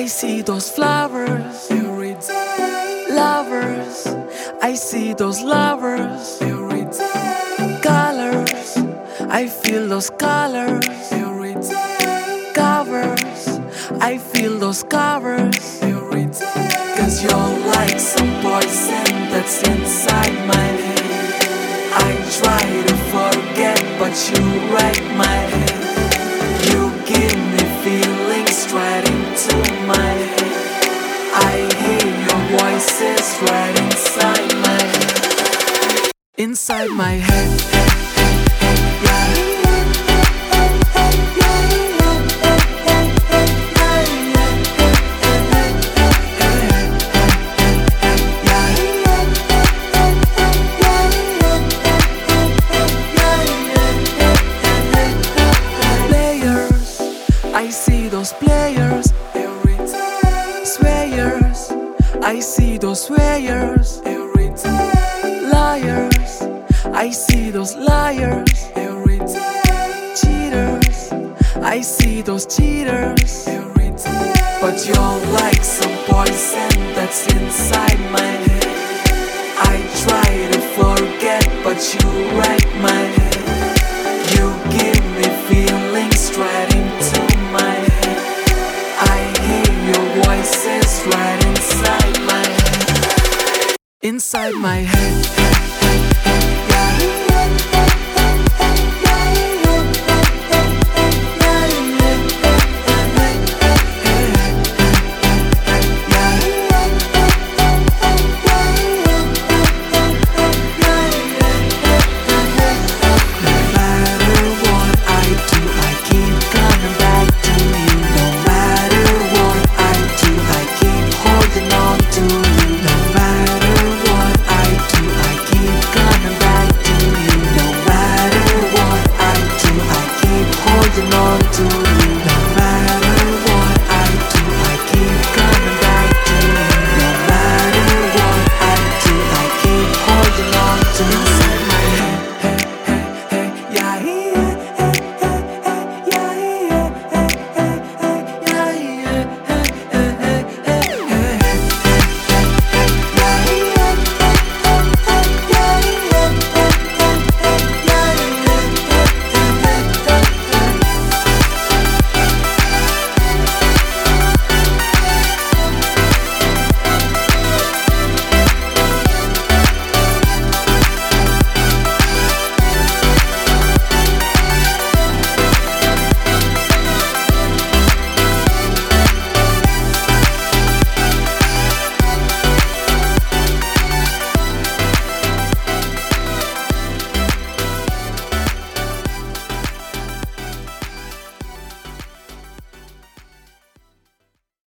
I see those flowers every day. Lovers, I see those lovers every day. Colors, I feel those colors every day. Covers, I feel those covers every day. Cause you're like some poison that's inside my head. I try to forget, but you wreck my head. You give me feelings straight into my head. I hear your voices right inside my head. Inside my head. I see those players every day. Swayers, I see those swayers every day. Liars, I see those liars every day. Cheaters, I see those cheaters every day. But you're like some poison that's inside my head. I try to forget, but you wreck my head. You give me feelings straight into my head. I hear your voices right inside my head. Inside my head.